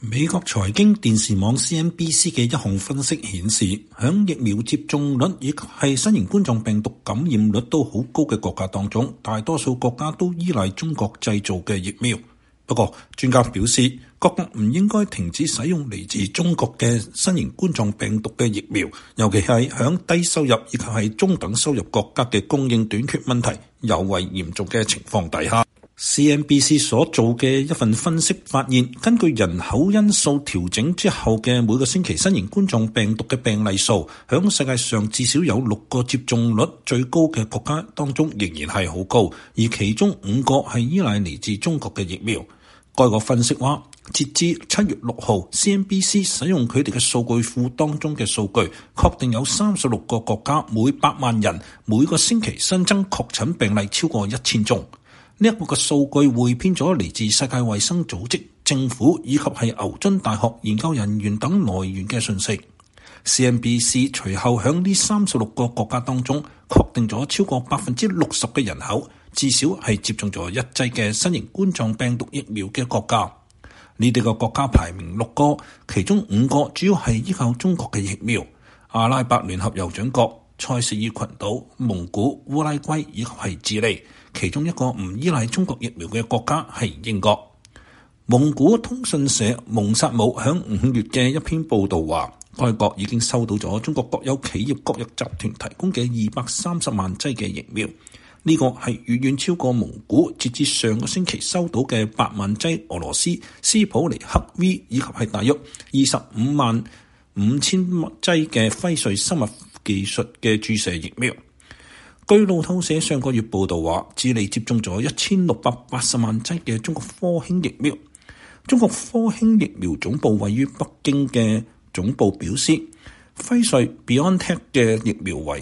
美國財經電視網 CNBC 嘅一項分析顯示，響疫苗接種率以及係新型冠狀病毒感染率都好高嘅國家當中，大多數國家都依賴中國製造嘅疫苗。不過，專家表示，各國唔應該停止使用嚟自中國嘅新型冠狀病毒嘅疫苗，尤其係響低收入以及係中等收入國家嘅供應短缺問題尤為嚴重嘅情況底下。CNBC 所做嘅一份分析發現，根據人口因素調整之後嘅每個星期新型冠狀病毒嘅病例數，響世界上至少有6個接種率最高嘅國家當中仍然係好高，而其中5個係依賴嚟自中國嘅疫苗。該個分析話，截至7月6號 CNBC 使用佢哋嘅數據庫當中嘅數據，確定有36個國家每100萬人每個星期新增確診病例超過1000宗。呢一個嘅數據匯編咗嚟自世界衛生組織、政府以及係牛津大學研究人員等來源嘅信息。CNBC 隨後響呢36個國家當中，確定咗超過60%嘅人口至少係接種咗一劑嘅新型冠狀病毒疫苗嘅國家。呢啲個國家排名6個，其中5個主要係依靠中國嘅疫苗：阿拉伯聯合酋長國、塞舌爾群島、蒙古、烏拉圭以及係智利。其中一個唔依賴中國疫苗嘅國家係英國。蒙古通訊社蒙薩姆響5月嘅一篇報道話，該國已經收到咗中國國有企業國有集團提供嘅230萬劑嘅疫苗，呢個係遠遠超過蒙古截至上個星期收到嘅8萬劑俄羅斯斯普尼克 V 以及係大約25萬5千劑嘅輝瑞生物技術嘅注射疫苗。據路透社上個月報道話，智利接種咗1680萬劑嘅中國科興疫苗。中國科興疫苗總部位於北京嘅總部表示，輝瑞 BioNTech 嘅疫苗為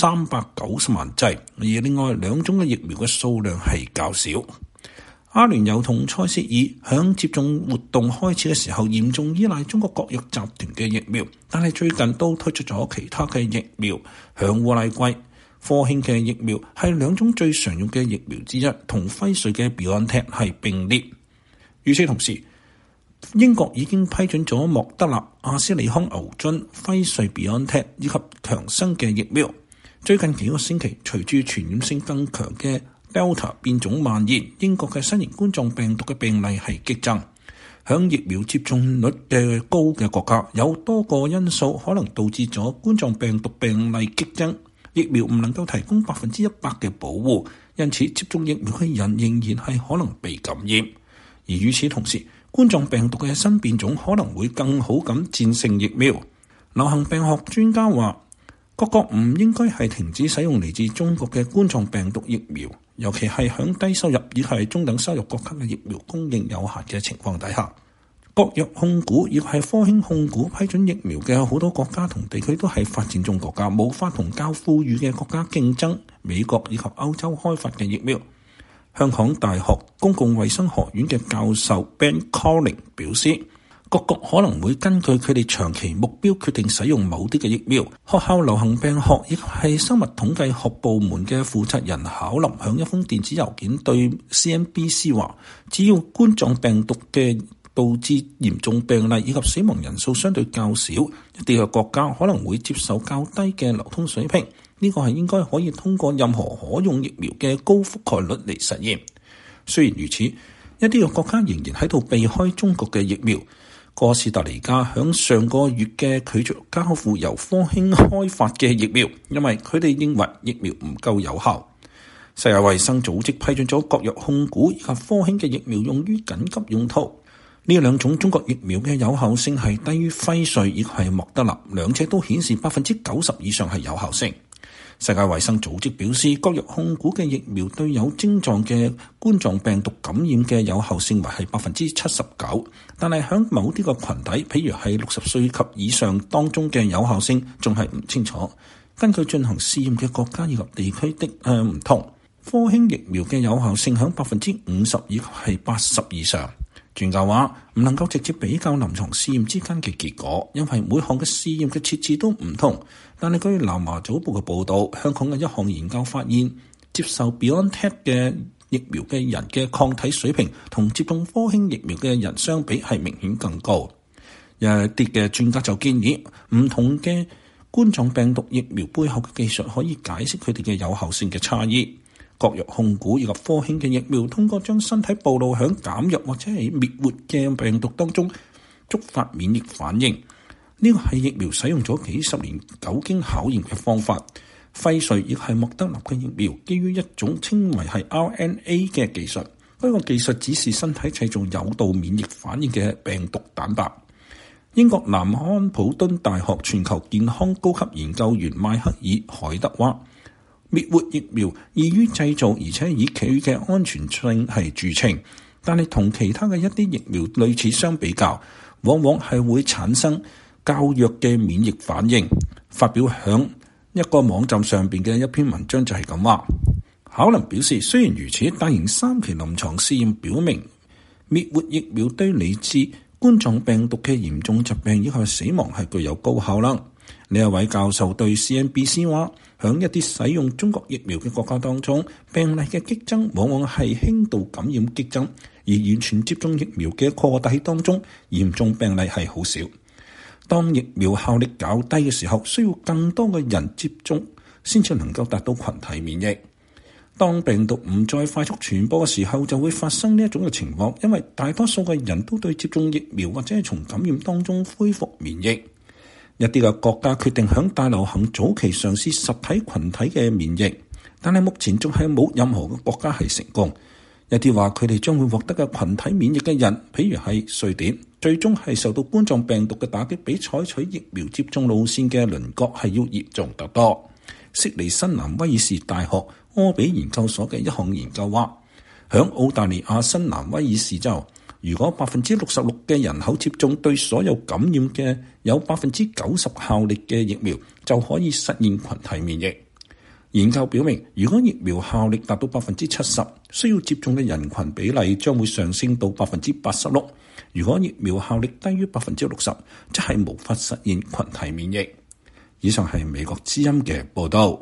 390萬劑，而另外2種嘅疫苗嘅數量係較少。阿聯酋同塞舌爾響接種活動開始嘅時候嚴重依賴中國國藥集團嘅疫苗，但係最近都推出咗其他嘅疫苗。響烏拉圭，科興嘅疫苗係2種最常用嘅疫苗之一，同輝瑞嘅 BioNTech 係並列。與此同時，英國已經批准咗莫德納、阿斯利康牛津、輝瑞 BioNTech 以及強生嘅疫苗。最近幾個星期，隨住傳染性更強嘅 Delta 變種蔓延，英國嘅新型冠狀病毒嘅病例係激增。響疫苗接種率嘅高嘅國家，有多個因素可能導致咗冠狀病毒病例激增。疫苗唔能夠提供100%嘅保護，因此接種疫苗嘅人仍然係可能被感染。而與此同時，冠狀病毒嘅新變種可能會更好咁戰勝疫苗。流行病學專家話，各國唔應該係停止使用嚟自中國嘅冠狀病毒疫苗，尤其係響低收入以及中等收入國家嘅疫苗供應有限嘅情況底下。國藥控股亦係科興控股批准疫苗嘅好多國家同地區都係發展中國家，無法同較富裕嘅國家競爭美國以及歐洲開發嘅疫苗。香港大學公共衛生學院嘅教授 Ben Colling 表示，各國可能會根據佢哋長期目標決定使用某啲嘅疫苗。學校流行病學亦係生物統計學部門嘅負責人考林響一封電子郵件對 CNBC 話，只要冠狀病毒嘅導致嚴重病例以及死亡人數相對較少，一啲嘅國家可能會接受較低嘅流通水平。呢個係應該可以通過任何可用疫苗嘅高覆蓋率嚟實現。雖然如此，一啲嘅國家仍然喺度避開中國嘅疫苗。哥斯達黎加響上個月嘅拒絕交付由科興開發嘅疫苗，因為佢哋認為疫苗唔夠有效。世界衛生組織批准咗國藥控股以及科興嘅疫苗用於緊急用途。呢2種中國疫苗嘅有效性係低於輝瑞以及係莫德納，兩者都顯示90%以上係有效性。世界衛生組織表示，國藥控股嘅疫苗對有症狀嘅冠狀病毒感染嘅有效性為係79%，但係響某啲個群體，譬如係60歲及以上當中嘅有效性仲係唔清楚。根據進行試驗嘅國家以及地區的唔同，科興疫苗嘅有效性響50%以及係80%以上。專家話唔能夠直接比較臨床試驗之間嘅結果，因為每項嘅試驗嘅設置都唔同。但係據南華早報嘅報導，香港嘅一項研究發現，接受 BioNTech 嘅疫苗嘅人嘅抗體水平同接種科興疫苗嘅人相比係明顯更高。有啲嘅專家就建議，唔同嘅冠狀病毒疫苗背後嘅技術可以解釋佢哋嘅有效性嘅差異。國藥控股以及科興嘅疫苗通過將身體暴露響減弱或者係滅活嘅病毒當中，觸發免疫反應。呢個係疫苗使用咗幾十年久經考驗嘅方法。輝瑞亦係莫德納嘅疫苗，基於一種稱為係 RNA 嘅技術。呢個技術指示身體製造誘導免疫反應嘅病毒蛋白。英國南安普敦大學全球健康高級研究員邁克爾海德話，滅活疫苗易於製造，而且以佢嘅安全性係著稱，但係同其他嘅一啲疫苗類似相比較，往往係會產生較弱嘅免疫反應。發表響一個網站上邊嘅一篇文章就係咁話。考倫表示，雖然如此，大型3期臨床試驗表明，滅活疫苗對嚟自冠狀病毒嘅嚴重疾病以及死亡係具有高效能。呢一位教授對 CNBC 話，響一啲使用中國疫苗嘅國家當中，病例嘅激增往往係輕度感染激增，而完全接種疫苗嘅個體當中，嚴重病例係好少。當疫苗效力較低嘅時候，需要更多嘅人接種先至能夠達到群體免疫。當病毒唔再快速傳播嘅時候，就會發生呢一種嘅情況，因為大多數嘅人都對接種疫苗或者係從感染當中恢復免疫。一啲嘅國家決定響大流行早期嘗試實體群體嘅免疫，但係目前仲係冇任何嘅國家係成功。一啲話佢哋將會獲得嘅群體免疫嘅人，譬如係瑞典，最終係受到冠狀病毒嘅打擊，比採取疫苗接種路線嘅鄰國係要嚴重得多。悉尼新南威爾士大學柯比研究所嘅一項研究話，響澳大利亞新南威爾士州，如果66%嘅人口接種對所有感染嘅有90%效力嘅疫苗，就可以實現群體免疫。研究表明，如果疫苗效力達到70%，需要接種嘅人群比例將會上升到86%。如果疫苗效力低於60%，即係無法實現群體免疫。以上係美國之音嘅報道。